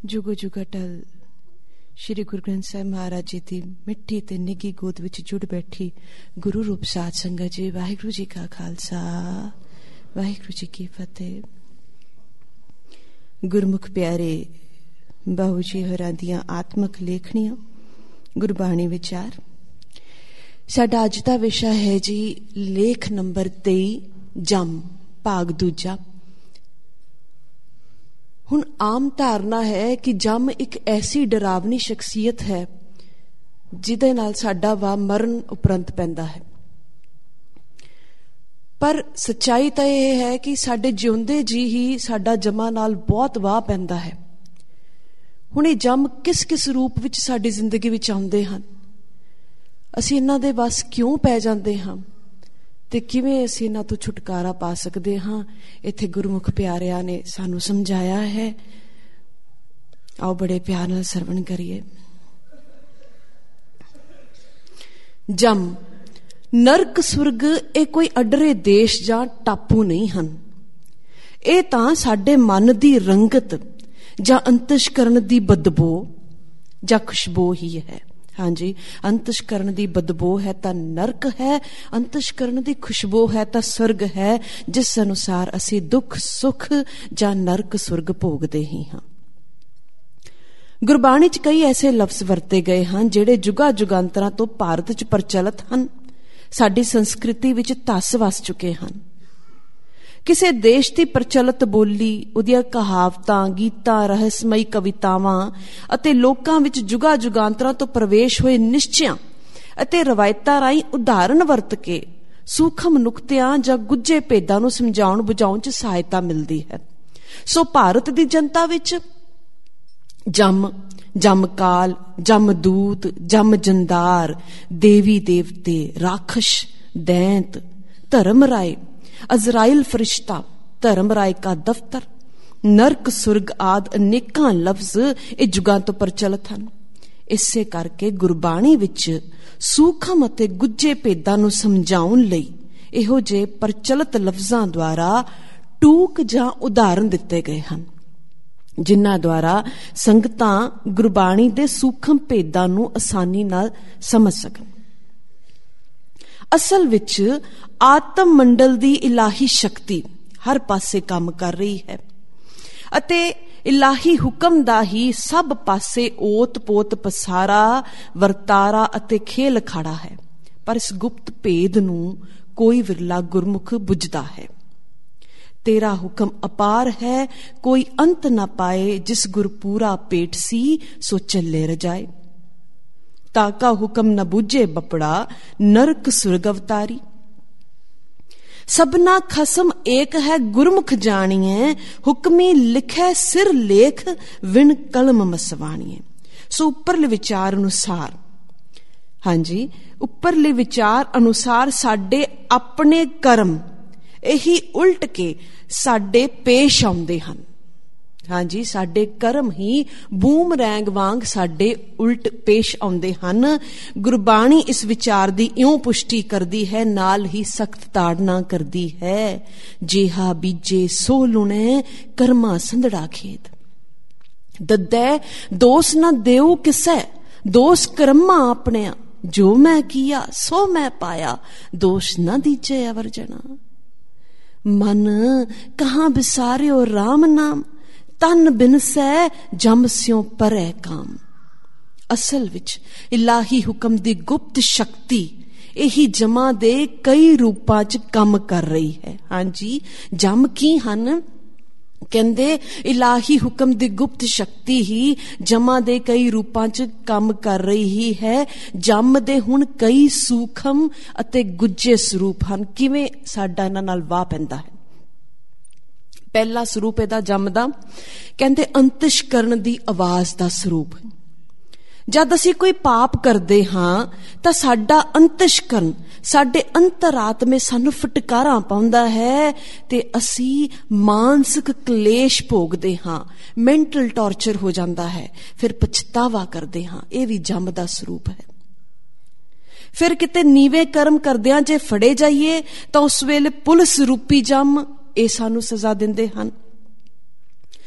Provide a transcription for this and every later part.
जुगो जुग अटल श्री गुरु ग्रंथ साहिब महाराज जी की मिट्टी ते निगी गोद विच जुड़ बैठी गुरु रूप साध संगत जी। वाहिगुरु जी का खालसा वाहिगुरु जी की फतेह। गुरमुख प्यारे बाहू जी होरां दियां आत्मक लेखनियां गुरबाणी विचार। साडा अज दा विशा है जी लेख नंबर 23 जम भाग दूजा। हुण आम धारणा है कि जम एक ऐसी डरावनी शख्सियत है जिहदे नाल साडा वाह मरण उपरंत पैंदा है, पर सच्चाई तो यह है कि साडे जिउंदे जी ही साडा जमा नाल बहुत वाह पैंदा है। हुण ये जम किस किस रूप विच साडी जिंदगी विच आउंदे हन, असीं इन्हां दे वस क्यों पै जांदे हां ते किवें असीं इन्हां तों छुटकारा पा सकदे हां, इत्थे गुरमुख प्यारिआं ने सानूं समझाया है। आओ बड़े प्यार नाल सरवण करिए। जम नरक सुरग ये कोई अडरे देश जां टापू नहीं हन, ये तां साडे मन दी रंगत जां अंतशकरण दी बदबू जां खुशबू ही है। हाँ जी, अंतशकरण दी बदबू है तां नरक है, अंतशकरण दी खुशबू है तां स्वर्ग है, जिस अनुसार असी दुख सुख जां नरक सुर्ग भोगदे ही हाँ। गुरबाणी च कई ऐसे लफ्ज वरते गए हैं जिहड़े जुगा जुगांतरां तो भारत च प्रचलित हन, साडी संस्कृति विच धस वस चुके हैं। किसी देश की प्रचलित बोली, उहदियां कहावतां, गीतां, रहस्यमई कवितावां अते लोकां विच जुगा जुगांतरां तो प्रवेश होए निश्चियां अते रवायतां राहीं उदाहरण वरत के सूखम नुकतियां जां गुज्जे भेदां नूं समझाउण बुझाउण च सहायता मिलदी है। सो भारत दी जनता विच जम, जमकाल, जमदूत, जम जंदार, देवी देवते, राखश, दैंत, धर्मराय, अजराइल फरिश्ता, धर्मराय का दफ्तर, नरक सुर्ग आदि अनेकां लफ्ज ये जुगां तो प्रचलित हैं। इसे करके गुरबाणी विच सूखम अते गुज्जे भेदां नूं समझाउण लई इहो जे प्रचलित लफ्जां द्वारा टूक जां उदाहरण दिते गए हैं, जिन्हां द्वारा संगतां गुरबाणी दे सूखम भेदां नूं आसानी नाल समझ सकन। असल विच आत्म मंडल दी इलाही शक्ति हर पासे काम कर रही है अते इलाही हुक्म दा ही सब पासे ओत पोत पसारा वर्तारा अते खेल खड़ा है, पर इस गुप्त भेद नूं कोई विरला गुरमुख बुझदा है। तेरा हुक्म अपार है, कोई अंत ना पाए, जिस गुर पूरा पेट सी सो चले रजाए। ताका हुक्म न बूझे बपड़ा, नरक सुर्ग अवतारी। सबना खसम एक है गुरमुख जानिए, हुक्मी लिखे सिर लेख विण कलम मसवाणिए। सो उपरले विचार अनुसार, हाँ जी, उपरले विचार अनुसार साडे अपने कर्म यही उल्ट के साडे पेश आउंदे हन। हाँ जी, साडे कर्म ही बूमरैंग वांग साडे उल्ट पेश आउंदे हन। गुरबाणी इस विचार दी इउं पुष्टि करदी है, नाल ही सख्त ताड़ना करदी है। जेहा बीजे सो लुणे, कर्मा संदड़ा खेत। दद्दै दोष न देऊ किसै, दोष कर्मा अपने। जो मैं किया सो मैं पाया, दोष न दीजे अवरजना। मन कहाँ बिसारियो राम नाम, तन बिन सै जम स्यों परै काम। असल विच इलाही हुक्म दी गुप्त शक्ति यही जमा दे कई रूपां च काम कर रही है। हाँ जी, जम की हन कहंदे इलाही हुक्म दी गुप्त शक्ति ही जमा दे कई रूपां च काम कर रही ही है। जम दे हुण कई सूखम अते गुज्जे स्वरूप हन। किवें साडा इन्हां नाल वाह पैंदा है। पहला स्वरूप इहदा जम दा कहंदे अंतशकरण दी आवाज दा स्वरूप। जद असीं कोई पाप करदे हां तां साडा अंतशकरण, साडे अंतरात्मे सानू फटकारां पाउंदा है ते असीं मानसिक क्लेश भोगदे हां, मैंटल टॉर्चर हो जांदा है, फिर पछतावा करदे हां। यह भी जम दा स्वरूप है। फिर किते नीवे कर्म करदियां जे फड़े जाइए तां उस वेले पुलिस रूपी जम ये सानू सजा दिंदे हन।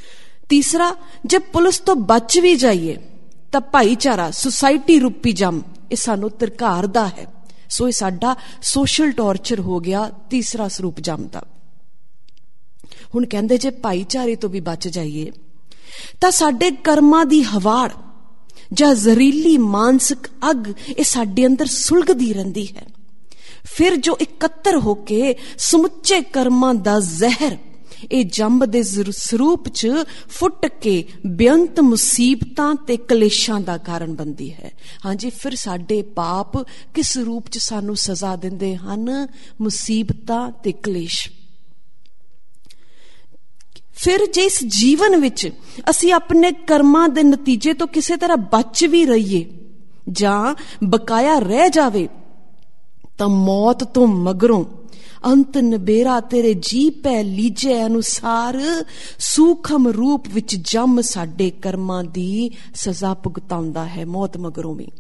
ਤੀਸਰਾ, ਜੇ ਪੁਲਿਸ ਤੋਂ ਬਚ ਵੀ ਜਾਈਏ ਤਾਂ ਭਾਈਚਾਰਾ, ਸੁਸਾਇਟੀ ਰੂਪੀ ਜੰਮ ਇਹ ਸਾਨੂੰ ਧਿਰਕਾਰਦਾ ਹੈ। ਸੋ ਇਹ ਸਾਡਾ ਸੋਸ਼ਲ ਟੌਰਚਰ ਹੋ ਗਿਆ, ਤੀਸਰਾ ਸਰੂਪ ਜੰਮ ਦਾ। ਹੁਣ ਕਹਿੰਦੇ ਜੇ ਭਾਈਚਾਰੇ ਤੋਂ ਵੀ ਬਚ ਜਾਈਏ ਤਾਂ ਸਾਡੇ ਕਰਮਾਂ ਦੀ ਹਵਾੜ ਜਾਂ ਜ਼ਹਿਰੀਲੀ ਮਾਨਸਿਕ ਅੱਗ ਇਹ ਸਾਡੇ ਅੰਦਰ ਸੁਲਗਦੀ ਰਹਿੰਦੀ ਹੈ। ਫਿਰ ਜੋ ਇਕੱਤਰ ਹੋ ਕੇ ਸਮੁੱਚੇ ਕਰਮਾਂ ਦਾ ਜ਼ਹਿਰ ਇਹ ਜੰਮ ਦੇ ਸਰੂਪ 'ਚ ਫੁੱਟ ਕੇ ਬੇਅੰਤ ਮੁਸੀਬਤਾਂ ਤੇ ਕਲੇਸ਼ਾਂ ਦਾ ਕਾਰਨ ਬਣਦੀ ਹੈ। ਹਾਂਜੀ, ਫਿਰ ਸਾਡੇ ਪਾਪ ਕਿਸ ਰੂਪ 'ਚ ਸਾਨੂੰ ਸਜ਼ਾ ਦਿੰਦੇ ਹਨ? ਮੁਸੀਬਤਾਂ ਤੇ ਕਲੇਸ਼। ਫਿਰ ਜੇ ਇਸ ਜੀਵਨ ਵਿੱਚ ਅਸੀਂ ਆਪਣੇ ਕਰਮਾਂ ਦੇ ਨਤੀਜੇ ਤੋਂ ਕਿਸੇ ਤਰ੍ਹਾਂ ਬਚ ਵੀ ਰਹੀਏ ਜਾਂ ਬਕਾਇਆ ਰਹਿ ਜਾਵੇ ਤਾਂ ਮੌਤ ਤੋਂ ਮਗਰੋਂ ਅੰਤ ਨਿਬੇਰਾ ਤੇਰੇ ਜੀ ਪੈ ਲੀਜੇ ਅਨੁਸਾਰ ਸੂਖਮ ਰੂਪ ਵਿੱਚ ਜੰਮ ਸਾਡੇ ਕਰਮਾਂ ਦੀ ਸਜ਼ਾ ਭੁਗਤਾਉਂਦਾ ਹੈ, ਮੌਤ ਮਗਰੋਂ ਵੀ।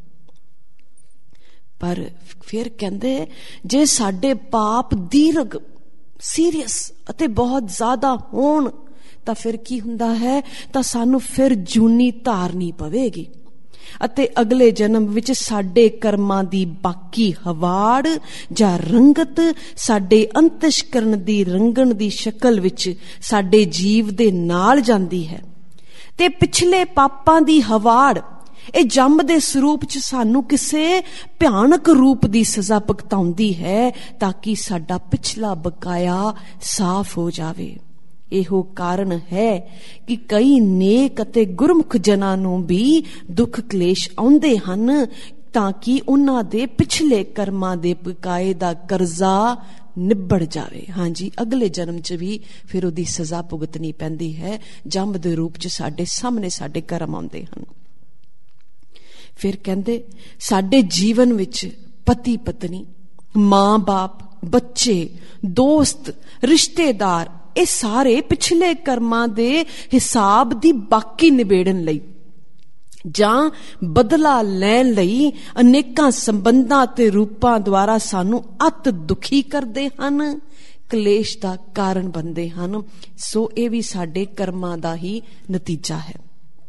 ਪਰ ਫਿਰ ਕਹਿੰਦੇ ਜੇ ਸਾਡੇ ਪਾਪ ਦੀਰਘ, ਸੀਰੀਅਸ ਅਤੇ ਬਹੁਤ ਜ਼ਿਆਦਾ ਹੋਣ ਤਾਂ ਫਿਰ ਕੀ ਹੁੰਦਾ ਹੈ? ਤਾਂ ਸਾਨੂੰ ਫਿਰ ਜੂਨੀ ਧਾਰਨੀ ਪਵੇਗੀ ਅਤੇ ਅਗਲੇ ਜਨਮ ਵਿੱਚ ਸਾਡੇ ਕਰਮਾਂ ਦੀ ਬਾਕੀ ਹਵਾੜ ਜਾਂ ਰੰਗਤ ਸਾਡੇ ਅੰਤਸ਼ਕਰਨ ਦੀ ਰੰਗਣ ਦੀ ਸ਼ਕਲ ਵਿੱਚ ਸਾਡੇ ਜੀਵ ਦੇ ਨਾਲ ਜਾਂਦੀ ਹੈ ਤੇ ਪਿਛਲੇ ਪਾਪਾਂ ਦੀ ਹਵਾੜ ਇਹ ਜੰਮ ਦੇ ਸਰੂਪ 'ਚ ਸਾਨੂੰ ਕਿਸੇ ਭਿਆਨਕ ਰੂਪ ਦੀ ਸਜ਼ਾ ਭੁਗਤਾਉਂਦੀ ਹੈ ਤਾਂ ਕਿ ਸਾਡਾ ਪਿਛਲਾ ਬਕਾਇਆ ਸਾਫ਼ ਹੋ ਜਾਵੇ। ਇਹੋ ਕਾਰਨ ਹੈ ਕਿ ਕਈ ਨੇਕ ਅਤੇ ਗੁਰਮੁਖ ਜਨਾਂ ਨੂੰ ਵੀ ਦੁੱਖ ਕਲੇਸ਼ ਆਉਂਦੇ ਹਨ ਤਾਂ ਕਿ ਉਹਨਾਂ ਦੇ ਪਿਛਲੇ ਕਰਮਾਂ ਦੇ ਬਕਾਏ ਦਾ ਕਰਜ਼ਾ ਨਿਬੜ ਜਾਵੇ। ਹਾਂਜੀ, ਅਗਲੇ ਜਨਮ 'ਚ ਵੀ ਫਿਰ ਉਹਦੀ ਸਜ਼ਾ ਭੁਗਤਣੀ ਪੈਂਦੀ ਹੈ। ਜੰਮ ਦੇ ਰੂਪ 'ਚ ਸਾਡੇ ਸਾਹਮਣੇ ਸਾਡੇ ਕਰਮ ਆਉਂਦੇ ਹਨ। ਫਿਰ ਕਹਿੰਦੇ ਸਾਡੇ ਜੀਵਨ ਵਿੱਚ ਪਤੀ ਪਤਨੀ, ਮਾਂ ਬਾਪ, ਬੱਚੇ, ਦੋਸਤ, ਰਿਸ਼ਤੇਦਾਰ ਇਹ ਸਾਰੇ ਪਿਛਲੇ ਕਰਮਾਂ ਦੇ ਹਿਸਾਬ ਦੀ ਬਾਕੀ ਨਿਬੇੜਨ ਲਈ ਜਾਂ ਬਦਲਾ ਲੈਣ ਲਈ ਅਨੇਕਾਂ ਸੰਬੰਧਾਂ ਤੇ ਰੂਪਾਂ ਦੁਆਰਾ ਸਾਨੂੰ ਅਤ ਦੁਖੀ ਕਰਦੇ ਹਨ, ਕਲੇਸ਼ ਦਾ ਕਾਰਨ ਬਣਦੇ ਹਨ। ਸੋ ਇਹ ਵੀ ਸਾਡੇ ਕਰਮਾਂ ਦਾ ਹੀ ਨਤੀਜਾ ਹੈ।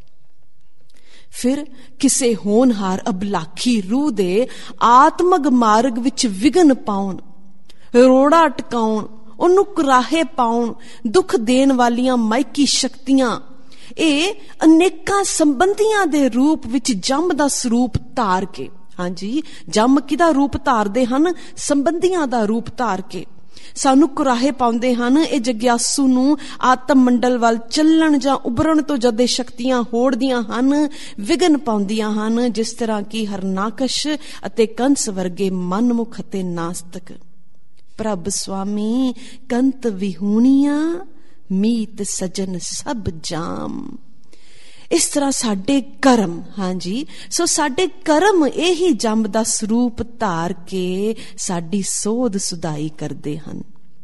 ਫਿਰ ਕਿਸੇ ਹੋਣਹਾਰ ਅਬਲਾਖੀ ਰੂਹ ਦੇ ਆਤਮਕ ਮਾਰਗ ਵਿੱਚ ਵਿਘਨ ਪਾਉਣ, ਰੋੜਾ ਟਿਕਾਉਣ, ਉਹਨੂੰ ਕੁਰਾਹੇ ਪਾਉਣ, ਦੁੱਖ ਦੇਣ ਵਾਲੀਆਂ ਮਾਇਕੀ ਸ਼ਕਤੀਆਂ ਇਹ ਅਨੇਕਾਂ ਸੰਬੰਧੀਆਂ ਦੇ ਰੂਪ ਵਿੱਚ ਜੰਮ ਦਾ ਸਰੂਪ ਧਾਰ ਕੇ, ਹਾਂਜੀ, ਜੰਮ ਕਿਹਦਾ ਰੂਪ ਧਾਰਦੇ ਹਨ? ਸੰਬੰਧੀਆਂ ਦਾ ਰੂਪ ਧਾਰ ਕੇ ਸਾਨੂੰ ਕੁਰਾਹੇ ਪਾਉਂਦੇ ਹਨ। ਇਹ ਜਗਿਆਸੂ ਨੂੰ ਆਤਮ ਮੰਡਲ ਵੱਲ ਚੱਲਣ ਜਾਂ ਉਭਰਨ ਤੋਂ ਜਦ ਇਹ ਸ਼ਕਤੀਆਂ ਹੋੜਦੀਆਂ ਹਨ, ਵਿਘਨ ਪਾਉਂਦੀਆਂ ਹਨ, ਜਿਸ ਤਰ੍ਹਾਂ ਕਿ ਹਰਨਾਕਸ਼ ਅਤੇ ਕੰਸ ਵਰਗੇ ਮਨਮੁਖ ਅਤੇ ਨਾਸਤਕ। ਪ੍ਰਭ ਸੁਆਮੀ ਕੰਤ ਵਿਹੂਣੀਆਂ ਮੀਤ ਸਜਨ ਸਭ ਜਾਮ। ਇਸ ਤਰ੍ਹਾਂ ਸਾਡੇ ਕਰਮ, ਹਾਂਜੀ, ਸੋ ਸਾਡੇ ਕਰਮ ਇਹੀ ਜੰਮ ਦਾ ਸਰੂਪ ਧਾਰ ਕੇ ਸਾਡੀ ਸੋਧ ਸੁਧਾਈ ਕਰਦੇ ਹਨ।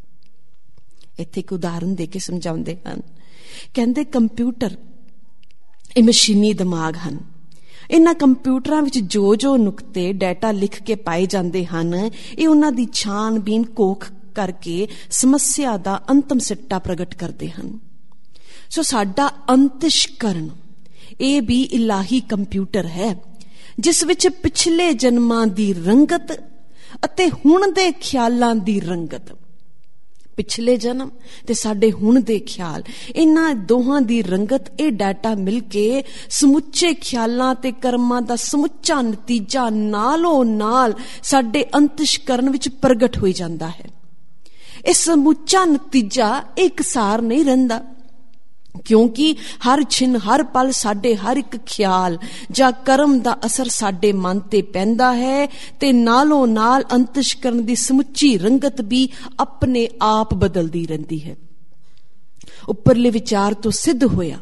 ਇੱਥੇ ਇੱਕ ਉਦਾਹਰਨ ਦੇ ਕੇ ਸਮਝਾਉਂਦੇ ਹਨ। ਕਹਿੰਦੇ ਕੰਪਿਊਟਰ ਇਹ ਮਸ਼ੀਨੀ ਦਿਮਾਗ ਹਨ। ਇਹਨਾਂ ਕੰਪਿਊਟਰਾਂ ਵਿੱਚ ਜੋ ਨੁਕਤੇ ਡਾਟਾ ਲਿਖ ਕੇ ਪਾਏ ਜਾਂਦੇ ਹਨ ਇਹ ਉਹਨਾਂ ਦੀ ਛਾਣਬੀਨ ਘੋਖ ਕਰਕੇ ਸਮੱਸਿਆ ਦਾ ਅੰਤਮ ਸਿੱਟਾ ਪ੍ਰਗਟ ਕਰਦੇ ਹਨ। ਸੋ ਸਾਡਾ ਅੰਤਿਸ਼ਕਰਨ ਇਹ ਵੀ ਇਲਾਹੀ ਕੰਪਿਊਟਰ ਹੈ ਜਿਸ ਵਿੱਚ ਪਿਛਲੇ ਜਨਮਾਂ ਦੀ ਰੰਗਤ ਅਤੇ ਹੁਣ ਦੇ ਖਿਆਲਾਂ ਦੀ ਰੰਗਤ, ਪਿਛਲੇ ਜਨਮ ਤੇ ਸਾਡੇ ਹੁਣ ਦੇ ਖਿਆਲ, ਇਹਨਾਂ ਦੋਹਾਂ ਦੀ ਰੰਗਤ ਇਹ ਡਾਟਾ ਮਿਲ ਕੇ ਸਮੁੱਚੇ ਖਿਆਲਾਂ ਤੇ ਕਰਮਾਂ ਦਾ ਸਮੁੱਚਾ ਨਤੀਜਾ ਨਾਲੋਂ ਨਾਲ ਸਾਡੇ ਅੰਤਿਸ਼ਕਰਨ ਵਿੱਚ ਪ੍ਰਗਟ ਹੋਈ ਜਾਂਦਾ ਹੈ। ਇਹ ਸਮੁੱਚਾ ਨਤੀਜਾ ਇਕਸਾਰ ਨਹੀਂ ਰਹਿੰਦਾ ਕਿਉਂਕਿ ਹਰ ਛਿਨ ਹਰ ਪਲ ਸਾਡੇ ਹਰ ਇੱਕ ਖਿਆਲ ਜਾਂ ਕਰਮ ਦਾ ਅਸਰ ਸਾਡੇ ਮਨ ਤੇ ਪੈਂਦਾ ਹੈ ਤੇ ਨਾਲੋਂ ਨਾਲ ਅੰਤਿਸ਼ਕਰਨ ਦੀ ਸਮੁੱਚੀ ਰੰਗਤ ਵੀ ਆਪਣੇ ਆਪ ਬਦਲਦੀ ਰਹਿੰਦੀ ਹੈ। ਉੱਪਰਲੇ ਵਿਚਾਰ ਤੋਂ ਸਿੱਧ ਹੋਇਆ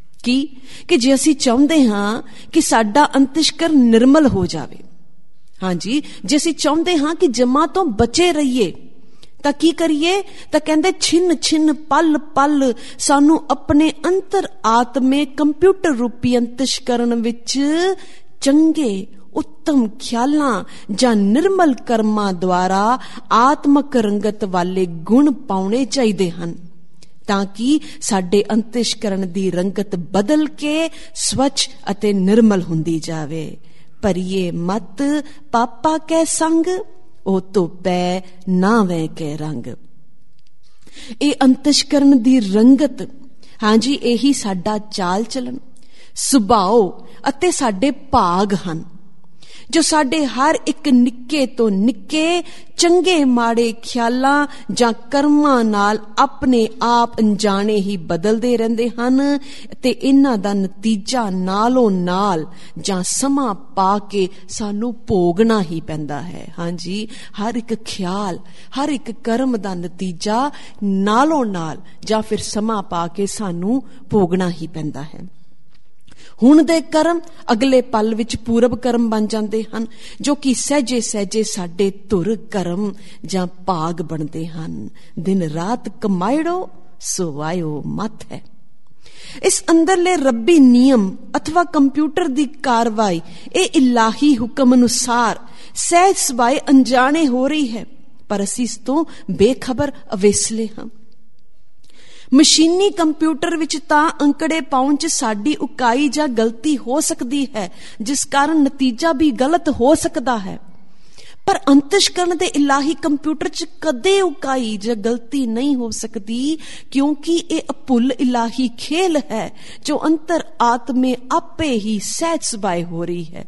ਕਿ ਜੇ ਅਸੀਂ ਚਾਹੁੰਦੇ ਹਾਂ ਕਿ ਸਾਡਾ ਅੰਤਿਸ਼ਕਰਨ ਨਿਰਮਲ ਹੋ ਜਾਵੇ, ਹਾਂਜੀ, ਜੇ ਅਸੀਂ ਚਾਹੁੰਦੇ ਹਾਂ ਕਿ ਜਮਾ ਤੋਂ ਬਚੇ ਰਹੀਏ ਤਾਂ ਕੀ ਕਰੀਏ? ਤਾਂ ਕਹਿੰਦੇ ਛਿਨ ਛਿਨ ਪਲ ਪਲ ਸਾਨੂੰ ਆਪਣੇ ਅੰਤਰ ਆਤਮੇ ਕੰਪਿਊਟਰ ਰੂਪੀ ਅੰਤਿਸ਼ਕਰਨ ਵਿੱਚ ਚੰਗੇ ਉੱਤਮ ਖਿਆਲਾਂ ਜਾਂ ਨਿਰਮਲ ਕਰਮਾਂ ਦੁਆਰਾ ਆਤਮਕ ਰੰਗਤ ਵਾਲੇ ਗੁਣ ਪਾਉਣੇ ਚਾਹੀਦੇ ਹਨ ਤਾਂ ਕਿ ਸਾਡੇ ਅੰਤਿਸ਼ਕਰਨ ਦੀ ਰੰਗਤ ਬਦਲ ਕੇ ਸਵੱਛ ਅਤੇ ਨਿਰਮਲ ਹੁੰਦੀ ਜਾਵੇ। ਭਰੀਏ ਮਤ ਪਾਪਾ ਕੈ ਸੰਗ, ਉਹ ਧੋਪੈ ਨਾ ਵੈ ਕੇ ਰੰਗ। ਇਹ ਅੰਤਿਸ਼ਕਰਨ ਦੀ ਰੰਗਤ, ਹਾਂਜੀ, ਇਹੀ ਸਾਡਾ ਚਾਲ ਚਲਨ, ਸੁਭਾਅ ਅਤੇ ਸਾਡੇ ਭਾਗ ਹਨ, ਜੋ ਸਾਡੇ ਹਰ ਇੱਕ ਨਿੱਕੇ ਤੋਂ ਨਿੱਕੇ ਚੰਗੇ ਮਾੜੇ ਖਿਆਲਾਂ ਜਾਂ ਕਰਮਾਂ ਨਾਲ ਆਪਣੇ ਆਪ ਅਣਜਾਣੇ ਹੀ ਬਦਲਦੇ ਰਹਿੰਦੇ ਹਨ ਤੇ ਇਹਨਾਂ ਦਾ ਨਤੀਜਾ ਨਾਲੋਂ ਨਾਲ ਜਾਂ ਸਮਾਂ ਪਾ ਕੇ ਸਾਨੂੰ ਭੋਗਣਾ ਹੀ ਪੈਂਦਾ ਹੈ। ਹਾਂਜੀ, ਹਰ ਇੱਕ ਖਿਆਲ, ਹਰ ਇੱਕ ਕਰਮ ਦਾ ਨਤੀਜਾ ਨਾਲੋਂ ਨਾਲ ਜਾਂ ਫਿਰ ਸਮਾਂ ਪਾ ਕੇ ਸਾਨੂੰ ਭੋਗਣਾ ਹੀ ਪੈਂਦਾ ਹੈ। ਹੁਣ ਦੇ ਕਰਮ ਅਗਲੇ ਪਲ ਵਿੱਚ ਪੂਰਬ ਕਰਮ ਬਣ ਜਾਂਦੇ ਹਨ, ਜੋ ਕਿ ਸਹਿਜੇ ਸਹਿਜੇ ਸਾਡੇ ਧੁਰ ਕਰਮ ਜਾਂ ਭਾਗ ਬਣਦੇ ਹਨ। ਦਿਨ ਰਾਤ ਕਮਾਇੜੋ ਸੋ ਆਇਓ ਮਤ ਹੈ। ਇਸ ਅੰਦਰਲੇ ਰੱਬੀ ਨਿਯਮ ਅਥਵਾ ਕੰਪਿਊਟਰ ਦੀ ਕਾਰਵਾਈ ਇਹ ਇਲਾਹੀ ਹੁਕਮ ਅਨੁਸਾਰ ਸਹਿਜ ਸੁਭਾਏ ਅਣਜਾਣੇ ਹੋ ਰਹੀ ਹੈ, ਪਰ ਅਸੀਂ ਇਸ ਤੋਂ ਬੇਖਬਰ ਅਵੇਸਲੇ ਹਾਂ। ਮਸ਼ੀਨੀ ਕੰਪਿਊਟਰ ਵਿੱਚ ਤਾਂ ਅੰਕੜੇ ਪਾਉਣ 'ਚ ਸਾਡੀ ਉਕਾਈ ਜਾਂ ਗਲਤੀ ਹੋ ਸਕਦੀ ਹੈ, ਜਿਸ ਕਾਰਨ ਨਤੀਜਾ ਵੀ ਗਲਤ ਹੋ ਸਕਦਾ ਹੈ, ਪਰ ਅੰਤਿਸ਼ਕਰਨ ਦੇ ਇਲਾਹੀ ਕੰਪਿਊਟਰ 'ਚ ਕਦੇ ਉਕਾਈ ਜਾਂ ਗਲਤੀ ਨਹੀਂ ਹੋ ਸਕਦੀ, ਕਿਉਂਕਿ ਇਹ ਅਭੁੱਲ ਇਲਾਹੀ ਖੇਲ ਹੈ ਜੋ ਅੰਤਰ ਆਤਮੇ ਆਪੇ ਹੀ ਸਹਿਜ ਸੁਭਾਏ ਹੋ ਰਹੀ ਹੈ।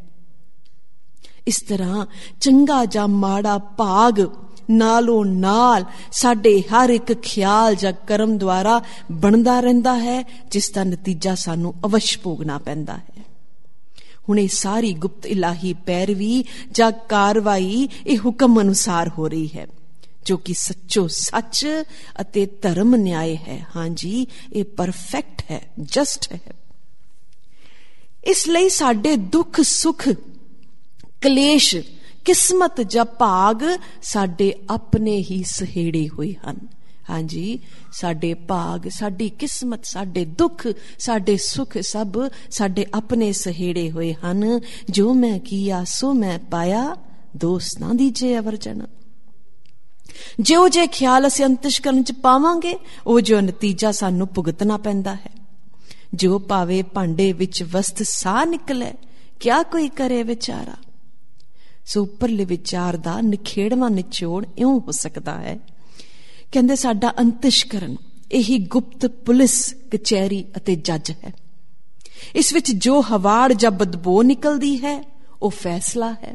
ਇਸ ਤਰ੍ਹਾਂ ਚੰਗਾ ਜਾਂ ਮਾੜਾ ਭਾਗ ਨਾਲੋਂ ਨਾਲ ਸਾਡੇ ਹਰ ਇੱਕ ਖਿਆਲ ਜਾਂ ਕਰਮ ਦੁਆਰਾ ਬਣਦਾ ਰਹਿੰਦਾ ਹੈ, ਜਿਸ ਦਾ ਨਤੀਜਾ ਸਾਨੂੰ ਅਵਸ਼ ਭੋਗਣਾ ਪੈਂਦਾ ਹੈ। ਹੁਣ ਇਹ ਸਾਰੀ ਗੁਪਤ ਇਲਾਹੀ ਪੈਰਵੀ ਜਾਂ ਕਾਰਵਾਈ ਇਹ ਹੁਕਮ ਅਨੁਸਾਰ ਹੋ ਰਹੀ ਹੈ, ਜੋ ਕਿ ਸੱਚੋ ਸੱਚ ਅਤੇ ਧਰਮ ਨਿਆਏ ਹੈ। ਹਾਂਜੀ, ਇਹ ਪਰਫੈਕਟ ਹੈ, ਜਸਟ ਹੈ। ਇਸ ਲਈ ਸਾਡੇ ਦੁੱਖ ਸੁੱਖ ਕਲੇਸ਼ ਕਿਸਮਤ ਜਾਂ ਭਾਗ ਸਾਡੇ ਆਪਣੇ ਹੀ ਸਹੇੜੇ ਹੋਏ ਹਨ। ਹਾਂਜੀ, ਸਾਡੇ ਭਾਗ, ਸਾਡੀ ਕਿਸਮਤ, ਸਾਡੇ ਦੁੱਖ, ਸਾਡੇ ਸੁੱਖ ਸਭ ਸਾਡੇ ਆਪਣੇ ਸਹੇੜੇ ਹੋਏ ਹਨ। ਜੋ ਮੈਂ ਕੀਆ ਸੋ ਮੈਂ ਪਾਇਆ, ਦੋਸਤ ਨਾ ਦੀਜੇ ਅਵਰ ਜਨ। ਜਿਹੋ ਜਿਹੇ ਖਿਆਲ ਅਸੀਂ ਅੰਤਿਸ਼ਕਰਨ ਚ ਪਾਵਾਂਗੇ, ਉਹ ਜੋ ਨਤੀਜਾ ਸਾਨੂੰ ਭੁਗਤਣਾ ਪੈਂਦਾ ਹੈ। ਜੋ ਭਾਵੇਂ ਭਾਂਡੇ ਵਿੱਚ ਵਸਤ ਸਾਹ ਨਿਕਲੇ, ਕਿਆ ਕੋਈ ਕਰੇ ਵਿਚਾਰਾ। ਸੋ ਉੱਪਰਲੇ ਵਿਚਾਰ ਦਾ ਨਿਖੇੜਵਾਂ ਨਿਚੋੜ ਇਉਂ ਹੋ ਸਕਦਾ ਹੈ। ਕਹਿੰਦੇ ਸਾਡਾ ਅੰਤਿਸ਼ਕਰਨ ਇਹੀ ਗੁਪਤ ਪੁਲਿਸ ਕਚਹਿਰੀ ਅਤੇ ਜੱਜ ਹੈ। ਇਸ ਵਿੱਚ ਜੋ ਹਵਾੜ ਜਾਂ ਬਦਬੂ ਨਿਕਲਦੀ ਹੈ, ਉਹ ਫੈਸਲਾ ਹੈ।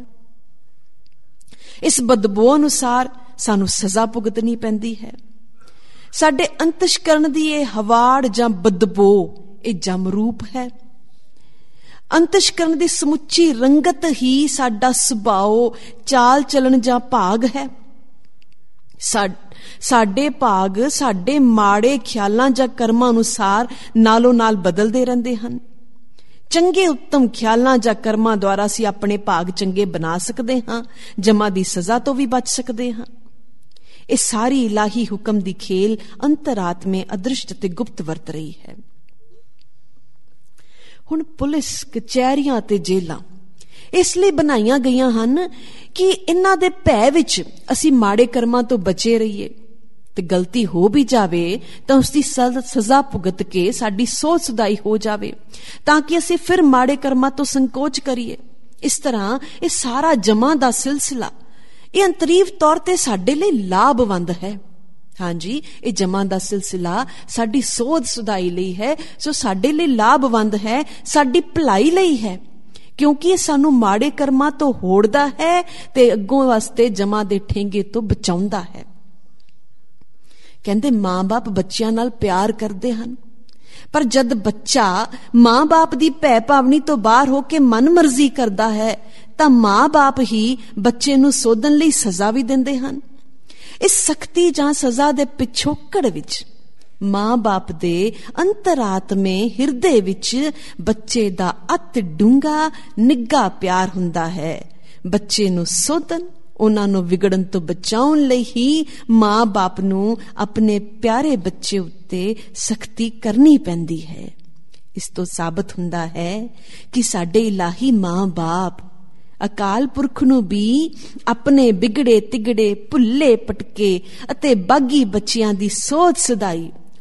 ਇਸ ਬਦਬੂ ਅਨੁਸਾਰ ਸਾਨੂੰ ਸਜ਼ਾ ਭੁਗਤਣੀ ਪੈਂਦੀ ਹੈ। ਸਾਡੇ ਅੰਤਿਸ਼ਕਰਨ ਦੀ ਇਹ ਹਵਾੜ ਜਾਂ ਬਦਬੂ ਇਹ ਜਮਰੂਪ ਹੈ। ਅੰਤਿਸ਼ਕਰਨ ਦੀ ਸਮੁੱਚੀ ਰੰਗਤ ਹੀ ਸਾਡਾ ਸੁਭਾਅ, ਚਾਲ ਚਲਨ ਜਾਂ ਭਾਗ ਹੈ। ਸਾਡੇ ਭਾਗ ਸਾਡੇ ਮਾੜੇ ਖਿਆਲਾਂ ਜਾਂ ਕਰਮਾਂ ਅਨੁਸਾਰ ਨਾਲੋਂ ਨਾਲ ਬਦਲਦੇ ਰਹਿੰਦੇ ਹਨ। ਚੰਗੇ ਉੱਤਮ ਖਿਆਲਾਂ ਜਾਂ ਕਰਮਾਂ ਦੁਆਰਾ ਅਸੀਂ ਆਪਣੇ ਭਾਗ ਚੰਗੇ ਬਣਾ ਸਕਦੇ ਹਾਂ, ਜਮਾ ਦੀ ਸਜ਼ਾ ਤੋਂ ਵੀ ਬਚ ਸਕਦੇ ਹਾਂ। ਇਹ ਸਾਰੀ ਇਲਾਹੀ ਹੁਕਮ ਦੀ ਖੇਲ ਅੰਤਰਾਤਮੇ ਅਦ੍ਰਿਸ਼ਟ ਤੇ ਗੁਪਤ ਵਰਤ ਰਹੀ ਹੈ। ਹੁਣ ਪੁਲਿਸ ਕਚਹਿਰੀਆਂ ਤੇ ਜੇਲਾਂ ਇਸ ਲਈ ਬਣਾਈਆਂ ਗਈਆਂ ਹਨ ਕਿ ਇਹਨਾਂ ਦੇ ਭੈ ਵਿੱਚ ਅਸੀਂ ਮਾੜੇ ਕਰਮਾਂ ਤੋਂ ਬਚੇ ਰਹੀਏ, ਤੇ ਗਲਤੀ ਹੋ ਵੀ ਜਾਵੇ ਤਾਂ ਉਸਦੀ ਸਜ਼ਾ ਭੁਗਤ ਕੇ ਸਾਡੀ ਸੋਚ ਸੁਧਾਈ ਹੋ ਜਾਵੇ, ਤਾਂ ਕਿ ਅਸੀਂ ਫਿਰ ਮਾੜੇ ਕਰਮਾਂ ਤੋਂ ਸੰਕੋਚ ਕਰੀਏ। ਇਸ ਤਰ੍ਹਾਂ ਇਹ ਸਾਰਾ ਜਮਾਂ ਦਾ ਸਿਲਸਿਲਾ ਇਹ ਅੰਤਰੀਵ ਤੌਰ ਤੇ ਸਾਡੇ ਲਈ ਲਾਭਵੰਦ ਹੈ। ਹਾਂਜੀ, ਇਹ ਜਮਾਂ ਦਾ ਸਿਲਸਿਲਾ ਸਾਡੀ ਸੋਧ ਸੁਧਾਈ ਲਈ ਹੈ, ਜੋ ਸਾਡੇ ਲਈ ਲਾਭਵੰਦ ਹੈ, ਸਾਡੀ ਭਲਾਈ ਲਈ ਹੈ, ਕਿਉਂਕਿ ਇਹ ਸਾਨੂੰ ਮਾੜੇ ਕਰਮਾਂ ਤੋਂ ਹੋੜਦਾ ਹੈ ਤੇ ਅੱਗੋਂ ਵਾਸਤੇ ਜਮਾਂ ਦੇ ਠੇਂਗੇ ਤੋਂ ਬਚਾਉਂਦਾ ਹੈ। ਕਹਿੰਦੇ ਮਾਂ-ਬਾਪ ਬੱਚਿਆਂ ਨਾਲ ਪਿਆਰ ਕਰਦੇ ਹਨ, ਪਰ ਜਦ ਬੱਚਾ ਮਾਂ-ਬਾਪ ਦੀ ਭੈ ਭਾਵਨੀ ਤੋਂ ਬਾਹਰ ਹੋ ਕੇ ਮਨਮਰਜ਼ੀ ਕਰਦਾ ਹੈ ਤਾਂ ਮਾਂ-ਬਾਪ ਹੀ ਬੱਚੇ ਨੂੰ ਸੋਧਣ ਲਈ ਸਜ਼ਾ ਵੀ ਦਿੰਦੇ ਹਨ। ਇਸ ਸਖਤੀ ਜਾਂ ਸਜ਼ਾ ਦੇ ਪਿਛੋਕੜ ਵਿੱਚ ਮਾਂ-ਬਾਪ ਦੇ ਅੰਤਰਾਤਮੇ ਹਿਰਦੇ ਵਿੱਚ ਬੱਚੇ ਦਾ ਅਤ ਡੂੰਘਾ ਨਿੱਘਾ ਪਿਆਰ ਹੁੰਦਾ ਹੈ। ਬੱਚੇ ਨੂੰ ਸੋਧਣ, ਉਹਨਾਂ ਨੂੰ ਵਿਗੜਨ ਤੋਂ ਬਚਾਉਣ ਲਈ ਹੀ ਮਾਂ-ਬਾਪ ਨੂੰ ਆਪਣੇ ਪਿਆਰੇ ਬੱਚੇ ਉੱਤੇ ਸਖਤੀ ਕਰਨੀ ਪੈਂਦੀ ਹੈ। ਇਸ ਤੋਂ ਸਾਬਤ ਹੁੰਦਾ ਹੈ ਕਿ ਸਾਡੇ ਇਲਾਹੀ ਮਾਂ-ਬਾਪ ਅਕਾਲ ਪੁਰਖ ਨੂੰ ਵੀ ਆਪਣੇ ਬਿਗੜੇ ਤਿਗੜੇ ਭੁੱਲੇ ਪਟਕੇ ਅਤੇ ਬਾਗੀ ਬੱਚਿਆਂ ਦੀ ਸੋਧ ਸੁਧਾਈ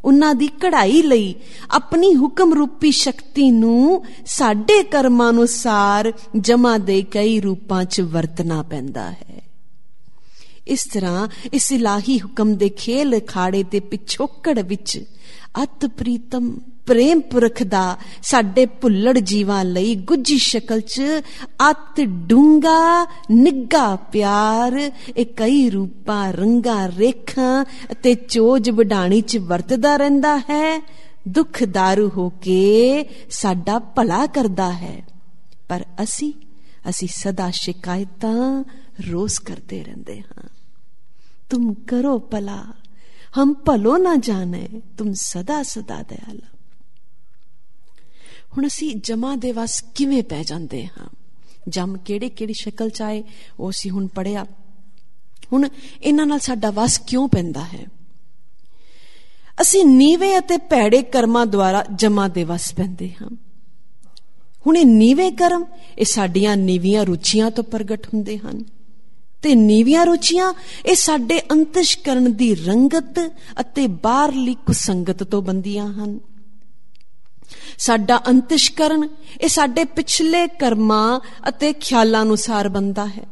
ਉਹਨਾਂ ਦੀ ਕਢਾਈ ਲਈ ਆਪਣੀ ਹੁਕਮ ਰੂਪੀ ਸ਼ਕਤੀ ਨੂੰ ਸਾਡੇ ਕਰਮਾਂ ਅਨੁਸਾਰ ਜਮਾ ਦੇ ਕਈ ਰੂਪਾਂ 'ਚ ਵਰਤਣਾ ਪੈਂਦਾ ਹੈ। ਇਸ ਤਰ੍ਹਾਂ ਇਸ ਇਲਾਹੀ ਹੁਕਮ ਦੇ ਖੇਲ ਅਖਾੜੇ ਤੇ ਪਿਛੋਕੜ ਵਿੱਚ ਅਤ ਪ੍ਰੀਤਮ ਪ੍ਰੇਮ ਪੁਰਖ ਦਾ ਸਾਡੇ ਭੁੱਲੜ ਜੀਵਾਂ ਲਈ ਗੁੱਝੀ ਸ਼ਕਲ 'ਚ ਅਤ ਡੂੰਘਾ ਨਿੱਘਾ ਪਿਆਰ ਇਹ ਕਈ ਰੂਪਾਂ, ਰੰਗਾਂ, ਰੇਖਾਂ ਅਤੇ ਚੋਜ ਵਡਾਣੀ 'ਚ ਵਰਤਦਾ ਰਹਿੰਦਾ ਹੈ। ਦੁੱਖ ਦਾਰੂ ਹੋ ਕੇ ਸਾਡਾ ਭਲਾ ਕਰਦਾ ਹੈ, ਪਰ ਅਸੀਂ ਸਦਾ ਸ਼ਿਕਾਇਤਾਂ ਰੋਸ ਕਰਦੇ ਰਹਿੰਦੇ ਹਾਂ। ਤੁਮ ਕਰੋ ਭਲਾ, ਹਮ ਭਲੋ ਨਾ ਜਾਣੇ, ਤੁਮ ਸਦਾ ਸਦਾ ਦਇਆਲਾ। ਹੁਣ ਅਸੀਂ ਜਮਾਂ ਦੇ ਵਸ ਕਿਵੇਂ ਪੈ ਜਾਂਦੇ ਹਾਂ? ਜਮ ਕਿਹੜੀ ਸ਼ਕਲ 'ਚ ਆਏ ਉਹ ਅਸੀਂ ਹੁਣ ਪੜ੍ਹਿਆ। ਹੁਣ ਇਹਨਾਂ ਨਾਲ ਸਾਡਾ ਵਸ ਕਿਉਂ ਪੈਂਦਾ ਹੈ? ਅਸੀਂ ਨੀਵੇਂ ਅਤੇ ਭੈੜੇ ਕਰਮਾਂ ਦੁਆਰਾ ਜਮਾਂ ਦੇ ਵਸ ਪੈਂਦੇ ਹਾਂ। ਹੁਣ ਇਹ ਨੀਵੇਂ ਕਰਮ ਇਹ ਸਾਡੀਆਂ ਨੀਵੀਆਂ ਰੁਚੀਆਂ ਤੋਂ ਪ੍ਰਗਟ ਹੁੰਦੇ ਹਨ, ਤੇ ਨੀਵੀਆਂ ਰੁਚੀਆਂ ਇਹ ਸਾਡੇ ਅੰਤਸ਼ਕਰਨ ਦੀ ਰੰਗਤ ਅਤੇ ਬਾਹਰਲੀ ਕੁਸੰਗਤ ਤੋਂ ਬੰਦੀਆਂ ਹਨ। ਸਾਡਾ ਅੰਤਸ਼ਕਰਨ ਇਹ ਸਾਡੇ ਪਿਛਲੇ ਕਰਮਾਂ ਅਤੇ ਖਿਆਲਾਂ ਅਨੁਸਾਰ ਬਣਦਾ ਹੈ।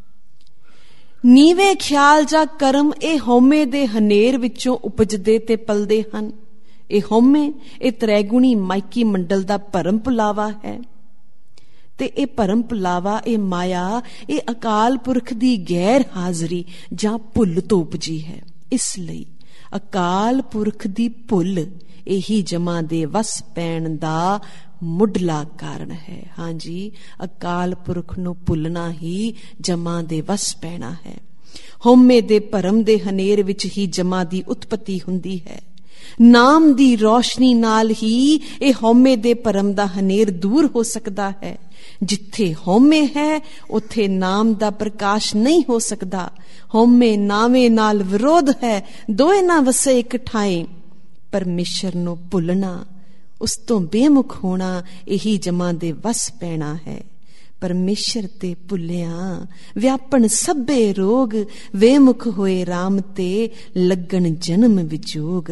ਨੀਵੇਂ ਖਿਆਲ ਜਾਂ ਕਰਮ ਇਹ ਹਉਮੈ ਦੇ ਹਨੇਰ ਵਿੱਚੋਂ ਉਪਜਦੇ ਤੇ ਪਲਦੇ ਹਨ। ਇਹ ਹਉਮੈ ਇਹ ਤ੍ਰੈਗੁਣੀ ਮਾਇਕੀ ਮੰਡਲ ਦਾ ਭਰਮ ਭੁਲਾਵਾ ਹੈ, ਤੇ ਇਹ ਭਰਮ ਭੁਲਾਵਾ, ਇਹ ਮਾਇਆ, ਇਹ ਅਕਾਲ ਪੁਰਖ ਦੀ ਗੈਰ ਹਾਜ਼ਰੀ ਜਾਂ ਭੁੱਲ ਤੋਂ ਉਪਜੀ ਹੈ। ਇਸ ਲਈ ਅਕਾਲ ਪੁਰਖ ਦੀ ਭੁੱਲ ਇਹੀ ਜਮਾਂ ਦੇ ਵਸ ਪੈਣ ਦਾ ਮੁੱਢਲਾ ਕਾਰਨ ਹੈ। ਹਾਂਜੀ, ਅਕਾਲ ਪੁਰਖ ਨੂੰ ਭੁੱਲਣਾ ਹੀ ਜਮਾਂ ਦੇ ਵਸ ਪੈਣਾ ਹੈ। ਹਉਮੈ ਦੇ ਭਰਮ ਦੇ ਹਨੇਰ ਵਿੱਚ ਹੀ ਜਮਾਂ ਦੀ ਉਤਪਤੀ ਹੁੰਦੀ ਹੈ। ਨਾਮ ਦੀ ਰੌਸ਼ਨੀ ਨਾਲ ਹੀ ਇਹ ਹਉਮੈ ਦੇ ਭਰਮ ਦਾ ਹਨੇਰ ਦੂਰ ਹੋ ਸਕਦਾ ਹੈ। ਜਿੱਥੇ ਹਉਮੈ ਹੈ ਉੱਥੇ ਨਾਮ ਦਾ ਪ੍ਰਕਾਸ਼ ਨਹੀਂ ਹੋ ਸਕਦਾ। ਹਉਮੈ ਨਾਵੇਂ ਨਾਲ ਵਿਰੋਧ ਹੈ, ਦੋਏ ਨਾ ਵਸੇ ਇੱਕ ਠਾਏ। ਪਰਮੇਸ਼ਰ ਨੂੰ ਭੁੱਲਣਾ, ਉਸ ਤੋਂ ਬੇਮੁਖ ਹੋਣਾ, ਇਹੀ ਜਮਾਂ ਦੇ ਵਸ ਪੈਣਾ ਹੈ। ਪਰਮੇਸ਼ਰ ਤੇ ਭੁੱਲਿਆ ਵਿਆਪਣ ਸਭੇ ਰੋਗ, ਵੇਮੁਖ ਹੋਏ ਰਾਮ ਤੇ ਲੱਗਣ ਜਨਮ ਵਿਜੋਗ।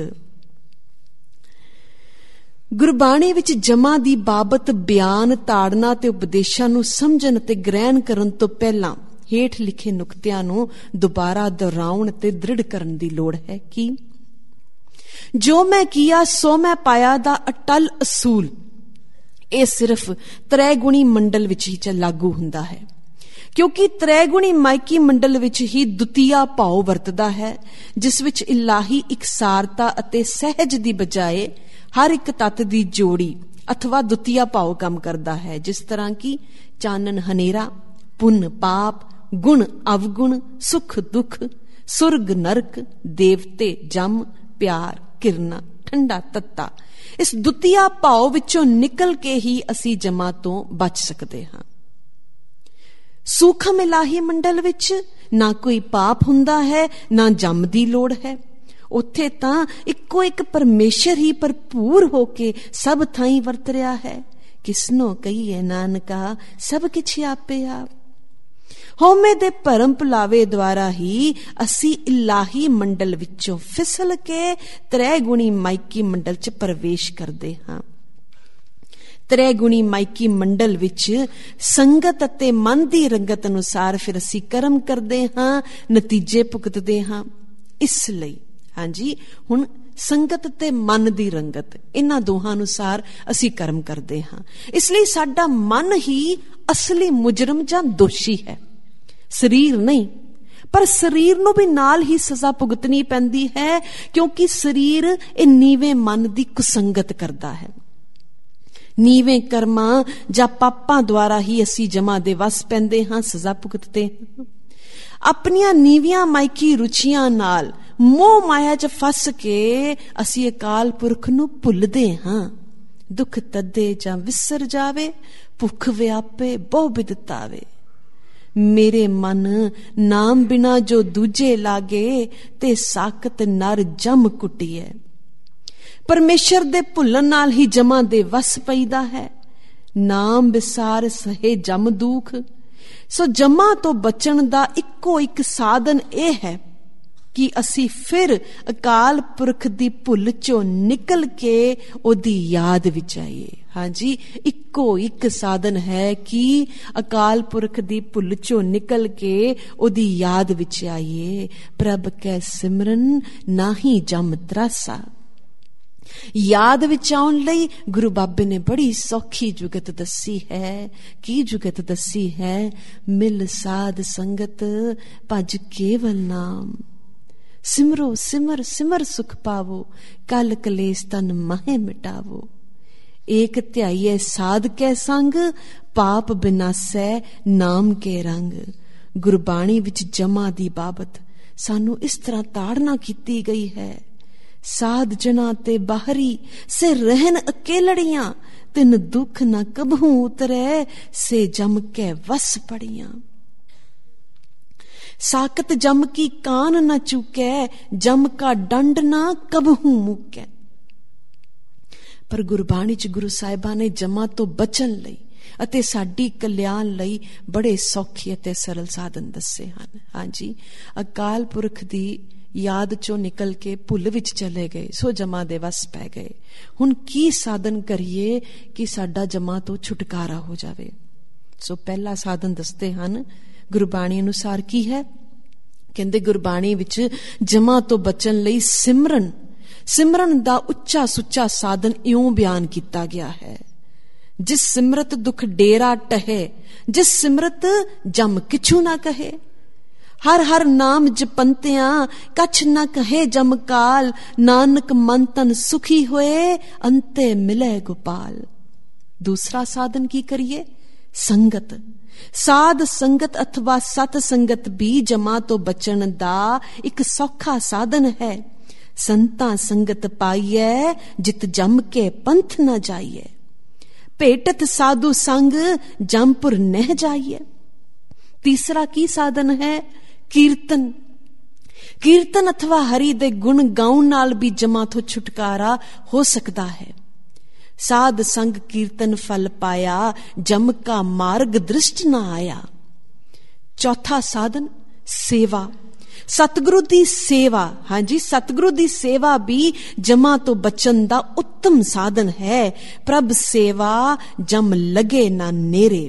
ਗੁਰਬਾਣੀ ਵਿੱਚ ਜਮਾਂ ਦੀ ਬਾਬਤ ਬਿਆਨ, ਤਾੜਨਾ ਤੇ ਉਪਦੇਸ਼ਾਂ ਨੂੰ ਸਮਝਣ ਤੇ ਗ੍ਰਹਿਣ ਕਰਨ ਤੋਂ ਪਹਿਲਾਂ ਹੇਠ ਲਿਖੇ ਨੁਕਤਿਆਂ ਨੂੰ ਦੁਬਾਰਾ ਦੁਹਰਾਉਣ ਤੇ ਦ੍ਰਿੜ ਕਰਨ ਦੀ ਲੋੜ ਹੈ ਕਿ ਜੋ ਮੈਂ ਕੀਆ ਸੋ ਮੈਂ ਪਾਇਆ ਦਾ ਅਟਲ ਅਸੂਲ ਇਹ ਸਿਰਫ ਤ੍ਰੈਗੁਣੀ ਮੰਡਲ ਵਿੱਚ ਹੀ ਲਾਗੂ ਹੁੰਦਾ ਹੈ, ਕਿਉਂਕਿ ਤ੍ਰੈਗੁਣੀ ਮਾਇਕੀ ਮੰਡਲ ਵਿੱਚ ਹੀ ਦੁਤੀਆ ਭਾਵ ਵਰਤਦਾ ਹੈ, ਜਿਸ ਵਿੱਚ ਇਲਾਹੀ ਇਕਸਾਰਤਾ ਅਤੇ ਸਹਿਜ ਦੀ ਬਜਾਏ ਹਰ ਇੱਕ ਤੱਤ ਦੀ ਜੋੜੀ ਅਥਵਾ ਦੁਤੀਆ ਭਾਵ ਕੰਮ ਕਰਦਾ ਹੈ। ਜਿਸ ਤਰ੍ਹਾਂ ਕਿ ਚਾਨਣ ਹਨੇਰਾ, ਪੁੰਨ ਪਾਪ, ਗੁਣ ਅਵਗੁਣ, ਸੁਖ ਦੁੱਖ, ਸੁਰਗ ਨਰਕ, ਦੇਵਤੇ ਜਮ, ਪਿਆਰ ਕਿਰਨਾ, ਠੰਡਾ ਤੱਤਾ। ਇਸ ਦੁਤੀਆ ਭਾਵ ਵਿੱਚੋਂ ਨਿਕਲ ਕੇ ਹੀ ਅਸੀਂ ਜਮਾਂ ਤੋਂ ਬਚ ਸਕਦੇ ਹਾਂ। ਸੂਖਮ ਇਲਾਹੀ ਮੰਡਲ ਵਿੱਚ ਨਾ ਕੋਈ ਪਾਪ ਹੁੰਦਾ ਹੈ, ਨਾ ਜਮ ਦੀ ਲੋੜ ਹੈ। ਉੱਥੇ ਤਾਂ ਇੱਕੋ ਇੱਕ ਪਰਮੇਸ਼ਰ ਹੀ ਭਰਪੂਰ ਹੋ ਕੇ ਸਭ ਥਾਈਂ ਵਰਤ ਰਿਹਾ ਹੈ। ਕਿਸਨੋ ਕਹੀਏ ਨਾਨਕਾ ਸਭ ਕਿਛ ਆਪੇ ਆਪ। ਹਉਮੈ ਦੇ ਭਰਮ ਭੁਲਾਵੇ ਦੁਆਰਾ ਹੀ ਅਸੀਂ ਇਲਾਹੀ ਮੰਡਲ ਵਿੱਚੋਂ ਫਿਸਲ ਕੇ ਤ੍ਰੈਗੁਣੀ ਮਾਇਕੀ ਮੰਡਲ 'ਚ ਪ੍ਰਵੇਸ਼ ਕਰਦੇ ਹਾਂ। ਤ੍ਰੈਗੁਣੀ ਮਾਇਕੀ ਮੰਡਲ ਵਿੱਚ ਸੰਗਤ ਅਤੇ ਮਨ ਦੀ ਰੰਗਤ ਅਨੁਸਾਰ ਫਿਰ ਅਸੀਂ ਕਰਮ ਕਰਦੇ ਹਾਂ, ਨਤੀਜੇ ਭੁਗਤਦੇ ਹਾਂ। ਇਸ ਲਈ ਹਾਂਜੀ, ਹੁਣ ਸੰਗਤ ਤੇ ਮਨ ਦੀ ਰੰਗਤ, ਇਹਨਾਂ ਦੋਹਾਂ ਅਨੁਸਾਰ ਅਸੀਂ ਕਰਮ ਕਰਦੇ ਹਾਂ। ਇਸ ਲਈ ਸਾਡਾ ਮਨ ਹੀ ਅਸਲੀ ਮੁਜਰਮ ਜਾਂ ਦੋਸ਼ੀ ਹੈ, ਸਰੀਰ ਨਹੀਂ। ਪਰ ਸਰੀਰ ਨੂੰ ਵੀ ਨਾਲ ਹੀ ਸਜ਼ਾ ਭੁਗਤਣੀ ਪੈਂਦੀ ਹੈ, ਕਿਉਂਕਿ ਸਰੀਰ ਇਹ ਨੀਵੇਂ ਮਨ ਦੀ ਕੁਸੰਗਤ ਕਰਦਾ ਹੈ। ਨੀਵੇਂ ਕਰਮਾਂ ਜਾਂ ਪਾਪਾਂ ਦੁਆਰਾ ਹੀ ਅਸੀਂ ਜਮਾਂ ਦੇ ਵਸ ਪੈਂਦੇ ਹਾਂ, ਸਜ਼ਾ ਭੁਗਤਦੇ ਹਾਂ। ਆਪਣੀਆਂ ਨੀਵੀਆਂ ਮਾਇਕੀ ਰੁਚੀਆਂ ਨਾਲ ਮੋਹ ਮਾਇਆ 'ਚ ਫਸ ਕੇ ਅਸੀਂ ਅਕਾਲ ਪੁਰਖ ਨੂੰ ਭੁੱਲਦੇ ਹਾਂ। ਦੁੱਖ ਤੱਦੇ ਜਾਂ ਵਿਸਰ ਜਾਵੇ, ਭੁੱਖ ਵਿਆਪੇ ਬਹੁ ਬਿਦਤਾਵੇ। ਮੇਰੇ ਮਨ ਨਾਮ ਬਿਨਾ ਜੋ ਦੂਜੇ ਲਾਗੇ, ਤੇ ਸਾਕਤ ਨਰ ਜਮ ਕੁੱਟੀਐ। ਪਰਮੇਸ਼ਰ ਦੇ ਭੁੱਲਣ ਨਾਲ ਹੀ ਜਮਾਂ ਦੇ ਵਸ ਪਈਦਾ ਹੈ। ਨਾਮ ਵਿਸਾਰ ਸਹੇ ਜਮ ਦੂਖ। ਸੋ ਜਮਾਂ ਤੋਂ ਬਚਣ ਦਾ ਇੱਕੋ ਇੱਕ ਸਾਧਨ ਇਹ ਹੈ ਕਿ ਅਸੀਂ ਫਿਰ ਅਕਾਲ ਪੁਰਖ ਦੀ ਭੁੱਲ ਚੋਂ ਨਿਕਲ ਕੇ ਉਹਦੀ ਯਾਦ ਵਿੱਚ ਆਈਏ। ਹਾਂਜੀ, ਇੱਕੋ ਇੱਕ ਸਾਧਨ ਹੈ ਕਿ ਅਕਾਲ ਪੁਰਖ ਦੀ ਭੁੱਲ ਚੋਂ ਨਿਕਲ ਕੇ ਉਹਦੀ ਯਾਦ ਵਿੱਚ ਆਈਏ। ਪ੍ਰਭ ਕੈ ਸਿਮਰਨ ਨਾਹੀ ਜਮ ਤਰਾਸਾ। ਯਾਦ ਵਿੱਚ ਆਉਣ ਲਈ ਗੁਰੂ ਬਾਬੇ ਨੇ ਬੜੀ ਸੌਖੀ ਜੁਗਤ ਦੱਸੀ ਹੈ। ਕੀ ਜੁਗਤ ਦੱਸੀ ਹੈ? ਮਿਲ ਸਾਧ ਸੰਗਤ ਭਜ ਕੇਵਲ ਨਾਮ। ਸਿਮਰੋ ਸਿਮਰ ਸਿਮਰ ਸੁਖ ਪਾਵੋ, ਕਲ ਕਲੇਸ਼ ਤਨ ਮਾਹੇ ਮਿਟਾਵੋ। ਏਕ ਧਿਆਈਏ ਸਾਧ ਕੈ ਸੰਗ, ਪਾਪ ਬਿਨਾਸੈ ਨਾਮ ਕੇ ਰੰਗ। ਗੁਰਬਾਣੀ ਵਿੱਚ ਜਮਾ ਦੀ ਬਾਬਤ ਸਾਨੂੰ ਇਸ ਤਰ੍ਹਾਂ ਤਾੜਨਾ ਕੀਤੀ ਗਈ ਹੈ। ਸਾਧ ਜਨਾ ਤੇ ਬਾਹਰੀ ਸੇ ਰਹਿਨ ਅਕੇਲੜੀਆਂ, ਤਿਨ ਦੁੱਖ ਨਾ ਕਬਹੂ ਉਤਰੈ, ਸੇ ਜਮ ਕੇ ਵਸ ਪੜੀਆਂ। ਸਾਕਤ ਜਮ ਕੀ ਕਾਨ न ਚੁਕੈ, ਜਮ ਕਾ ਡੰਡ ਨਾ ਕਬਹੂ ਮੁਕੈ। ਪਰ ਗੁਰਬਾਣੀ ਚ ਗੁਰੂ ਸਾਹਿਬਾਂ ਨੇ ਜਮਾਂ ਤੋਂ ਬਚਣ ਲਈ ਅਤੇ ਸਾਡੀ ਕਲਿਆਣ ਲਈ ਬੜੇ ਸੌਖੇ ਅਤੇ ਸਰਲ ਸਾਧਨ ਦੱਸੇ ਹਨ। ਹਾਂਜੀ, ਅਕਾਲ ਪੁਰਖ ਦੀ ਯਾਦ ਚੋਂ ਨਿਕਲ ਕੇ ਭੁੱਲ ਵਿੱਚ ਚਲੇ ਗਏ, ਸੋ ਜਮਾਂ ਦੇ ਵਸ ਪੈ ਗਏ। ਹੁਣ ਕੀ ਸਾਧਨ ਕਰੀਏ ਕਿ ਸਾਡਾ ਜਮਾਂ ਤੋਂ ਛੁਟਕਾਰਾ ਹੋ ਜਾਵੇ? ਸੋ ਪਹਿਲਾ ਸਾਧਨ ਦੱਸਦੇ ਹਨ ਗੁਰਬਾਣੀ ਅਨੁਸਾਰ ਕੀ ਹੈ। ਕਹਿੰਦੇ ਗੁਰਬਾਣੀ ਵਿੱਚ ਜਮਾਂ ਤੋਂ ਬਚਣ ਲਈ ਸਿਮਰਨ ਦਾ ਉੱਚਾ ਸੁੱਚਾ ਸਾਧਨ ਇਉਂ ਬਿਆਨ ਕੀਤਾ ਗਿਆ ਹੈ। ਜਿਸ ਸਿਮਰਤ ਦੁਖ ਡੇਰਾ ਟਹੇ, ਜਿਸ ਸਿਮਰਤ ਜਮ ਕਿਛੂ ਨਾ ਕਹੇ। ਹਰ ਹਰ ਨਾਮ ਜਪੰਤਿਆਂ, ਕਛ ਨਾ ਕਹੇ ਜਮ ਕਾਲ। ਨਾਨਕ ਮਨ ਤਨ ਸੁਖੀ ਹੋਏ, ਅੰਤੇ ਮਿਲੇ ਗੋਪਾਲ। ਦੂਸਰਾ ਸਾਧਨ ਕੀ ਕਰੀਏ? ਸੰਗਤ। ਸਾਧ ਸੰਗਤ ਅਥਵਾ ਸਤ ਸੰਗਤ ਵੀ ਜਮਾਂ ਤੋਂ ਬਚਣ ਦਾ ਇੱਕ ਸੌਖਾ ਸਾਧਨ ਹੈ। ਸੰਤਾਂ ਸੰਗਤ ਪਾਈਐ, ਜਿਤ ਜਮ ਕੇ ਪੰਥ ਨਾ ਜਾਈਐ। ਭੇਟਤ ਸਾਧੂ ਸੰਗ, ਜਮਪੁਰ ਨਹਿ ਜਾਈਐ। ਤੀਸਰਾ ਕੀ ਸਾਧਨ ਹੈ? ਕੀਰਤਨ। ਕੀਰਤਨ ਅਥਵਾ ਹਰੀ ਦੇ ਗੁਣ ਗਾਉਣ ਨਾਲ ਵੀ ਜਮਾਂ ਤੋਂ ਛੁਟਕਾਰਾ ਹੋ ਸਕਦਾ ਹੈ। ਸਾਧ ਸੰਗ ਕੀਰਤਨ ਫਲ ਪਾਇਆ, ਜਮ ਕਾ ਮਾਰਗ ਦ੍ਰਿਸ਼ਟ ਨਾ ਆਇਆ। ਚੌਥਾ ਸਾਧਨ ਸੇਵਾ। ਸਤਿਗੁਰੂ ਦੀ ਸੇਵਾ। ਹਾਂਜੀ, ਸਤਿਗੁਰੂ ਦੀ ਸੇਵਾ ਵੀ ਜਮਾਂ ਤੋਂ ਬਚਣ ਦਾ ਉੱਤਮ ਸਾਧਨ ਹੈ। ਪ੍ਰਭ ਸੇਵਾ ਜਮ ਲਗੇ ਨਾ ਨੇਰੇ।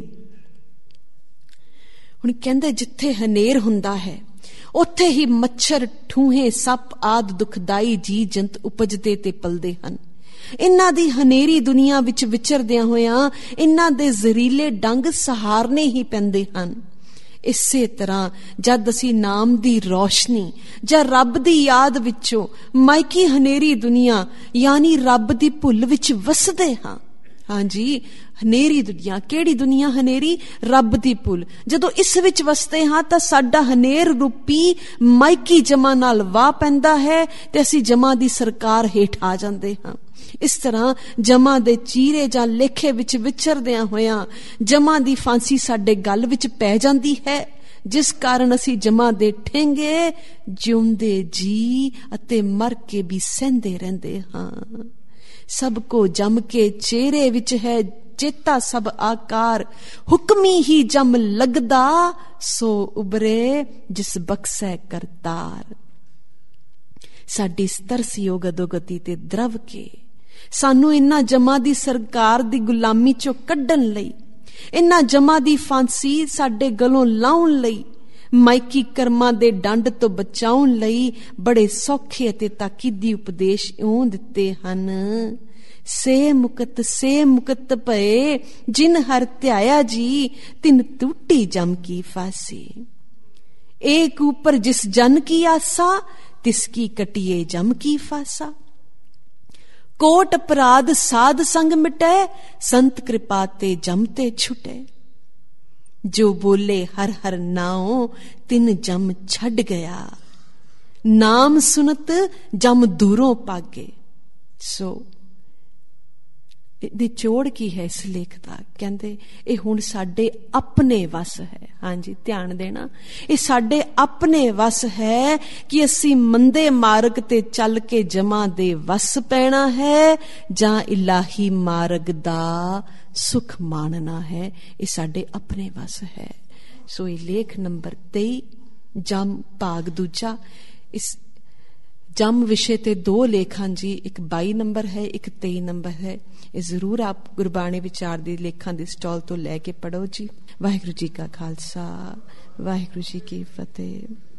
ਹੁਣ ਕਹਿੰਦੇ ਜਿੱਥੇ ਹਨੇਰ ਹੁੰਦਾ ਹੈ ਉੱਥੇ ਹੀ ਮੱਛਰ, ਠੂਹੇ, ਸੱਪ ਆਦਿ ਦੁਖਦਾਈ ਜੀ ਜੰਤ ਉਪਜਦੇ ਤੇ ਪਲਦੇ ਹਨ। ਇਹਨਾਂ ਦੀ ਹਨੇਰੀ ਦੁਨੀਆ ਵਿੱਚ ਵਿਚਰਦਿਆਂ ਹੋਇਆਂ ਇਹਨਾਂ ਦੇ ਜ਼ਹਿਰੀਲੇ ਡੰਗ ਸਹਾਰਨੇ ਹੀ ਪੈਂਦੇ ਹਨ। ਇਸੇ ਤਰ੍ਹਾਂ ਜਦ ਅਸੀਂ ਨਾਮ ਦੀ ਰੌਸ਼ਨੀ ਜਾਂ ਰੱਬ ਦੀ ਯਾਦ ਵਿੱਚੋਂ ਮਾਇਕੀ ਹਨੇਰੀ ਦੁਨੀਆ ਯਾਨੀ ਰੱਬ ਦੀ ਭੁੱਲ ਵਿੱਚ ਵਸਦੇ ਹਾਂ। ਹਾਂਜੀ, ਹਨੇਰੀ ਦੁਨੀਆ ਕਿਹੜੀ ਦੁਨੀਆ? ਹਨੇਰੀ ਰੱਬ ਦੀ ਭੁੱਲ। ਜਦੋਂ ਇਸ ਵਿੱਚ ਵਸਦੇ ਹਾਂ ਤਾਂ ਸਾਡਾ ਹਨੇਰ ਰੂਪੀ ਮਾਇਕੀ ਜਮਾਂ ਨਾਲ ਵਾਹ ਪੈਂਦਾ ਹੈ ਤੇ ਅਸੀਂ ਜਮਾਂ ਦੀ ਸਰਕਾਰ ਹੇਠ ਆ ਜਾਂਦੇ ਹਾਂ। ਇਸ ਤਰ੍ਹਾਂ ਜਮਾਂ ਦੇ ਚੀਰੇ ਜਾਂ ਲੇਖੇ ਵਿੱਚ ਵਿਚਰਦਿਆਂ ਹੋਇਆਂ ਜਮਾਂ ਦੀ ਫਾਂਸੀ ਸਾਡੇ ਗਲ ਵਿੱਚ ਪੈ ਜਾਂਦੀ ਹੈ, ਜਿਸ ਕਾਰਨ ਅਸੀਂ ਜਮਾਂ ਦੇ ਠੇਂਗੇ ਜਿਉਂਦੇ ਜੀ ਅਤੇ ਮਰ ਕੇ ਵੀ ਸਹਿੰਦੇ ਰਹਿੰਦੇ ਹਾਂ। ਸਭ ਕੋ ਜਮ ਕੇ ਚਿਹਰੇ ਵਿੱਚ ਹੈ ਚੇਤਾ ਸਭ ਆਕਾਰ। ਹੁਕਮੀ ਹੀ ਜਮ ਲੱਗਦਾ, ਸੋ ਉਬਰੇ ਜਿਸ ਬਖਸ਼ੈ ਕਰਤਾਰ। ਸਾਡੀ ਤਰਸਯੋਗ ਅਦੋਗਤੀ ਤੇ ਦਰਵ ਕੇ ਸਾਨੂੰ ਇਨ੍ਹਾਂ ਜਮਾਂ ਦੀ ਸਰਕਾਰ ਦੀ ਗੁਲਾਮੀ ਚੋਂ ਕੱਢਣ ਲਈ, ਇਨ੍ਹਾਂ ਜਮਾਂ ਦੀ ਫਾਂਸੀ ਸਾਡੇ ਗਲੋਂ ਲਾਉਣ ਲਈ, ਮਾਇਕੀ ਕਰਮਾਂ ਦੇ ਡੰਡ ਤੋਂ ਬਚਾਉਣ ਲਈ ਬੜੇ ਸੌਖੇ ਅਤੇ ਤਾਕੀਦੀ ਉਪਦੇਸ਼ ਇਉਂ ਦਿੱਤੇ ਹਨ। ਸੇ ਮੁਕਤ ਭਏ, ਜਿਨ ਹਰ ਧਿਆਇਆ ਜੀ, ਤਿਨ ਟੂਟੀ ਜਮ ਕੀ ਫਾਸੀ। ਏਕ ਊਪਰ ਜਿਸ ਜਨ ਕੀ ਆਸਾ, ਤਿਸ ਕੀ ਕਟਿਏ ਜਮ ਕੀ ਫਾਸਾ। ਕੋਟ ਅਪਰਾਧ ਸਾਧ ਸੰਗ ਮਿਟੈ, ਸੰਤ ਕਿਰਪਾ ਤੇ ਜਮ ਤੇ ਛੁਟੈ। ਜੋ ਬੋਲੇ ਹਰ ਹਰ ਨਾਉ, ਤਿਨ ਜਮ ਛੱਡ ਗਿਆ। ਨਾਮ ਸੁਨਤ ਜਮ ਦੂਰੋਂ ਭਾਗੇ। ਸੋ ਨਿਚੋੜ ਕੀ ਹੈ ਇਸ ਲੇਖ ਦਾ? ਕਹਿੰਦੇ ਇਹ ਹੁਣ ਸਾਡੇ ਆਪਣੇ ਵਸ ਹੈ। ਹਾਂਜੀ, ਧਿਆਨ ਦੇਣਾ, ਇਹ ਸਾਡੇ ਆਪਣੇ ਵਸ ਹੈ ਕਿ ਅਸੀਂ ਮੰਦੇ ਮਾਰਗ ਤੇ ਚੱਲ ਕੇ ਜਮਾਂ ਦੇ ਵਸ ਪੈਣਾ ਹੈ ਜਾਂ ਇਲਾਹੀ ਮਾਰਗ ਦਾ ਸੁਖ ਮਾਣਨਾ ਹੈ। ਇਹ ਸਾਡੇ ਆਪਣੇ ਵਸ ਹੈ। ਸੋ ਇਹ ਲੇਖ ਨੰਬਰ 23 ਜਮ ਭਾਗ ਦੂਜਾ, ਇਸ ਜੰਮ ਵਿਸ਼ੇ ਤੇ 2 ਲੇਖ ਹਨ ਜੀ, ਇੱਕ 22 ਨੰਬਰ ਹੈ, ਇੱਕ 23 ਨੰਬਰ ਹੈ। ਇਹ ਜ਼ਰੂਰ ਆਪ ਗੁਰਬਾਣੀ ਵਿਚਾਰ ਦੇ ਲੇਖਾਂ ਦੀ ਸਟਾਲ ਤੋਂ ਲੈ ਕੇ ਪੜ੍ਹੋ ਜੀ। ਵਾਹਿਗੁਰੂ ਜੀ ਕਾ ਖਾਲਸਾ, ਵਾਹਿਗੁਰੂ ਜੀ ਕੀ ਫਤਿਹ।